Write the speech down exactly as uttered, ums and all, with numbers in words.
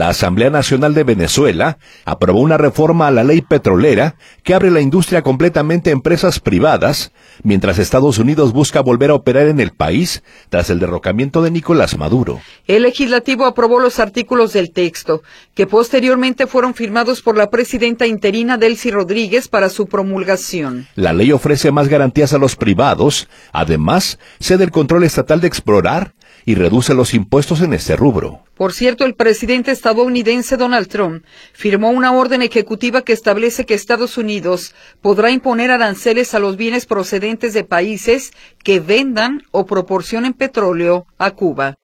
La Asamblea Nacional de Venezuela aprobó una reforma a la ley petrolera que abre la industria completamente a empresas privadas, mientras Estados Unidos busca volver a operar en el país tras el derrocamiento de Nicolás Maduro. El legislativo aprobó los artículos del texto, que posteriormente fueron firmados por la presidenta interina Delcy Rodríguez para su promulgación. La ley ofrece más garantías a los privados, además cede el control estatal de explorar y reduce los impuestos en este rubro. Por cierto, el presidente estadounidense Donald Trump firmó una orden ejecutiva que establece que Estados Unidos podrá imponer aranceles a los bienes procedentes de países que vendan o proporcionen petróleo a Cuba.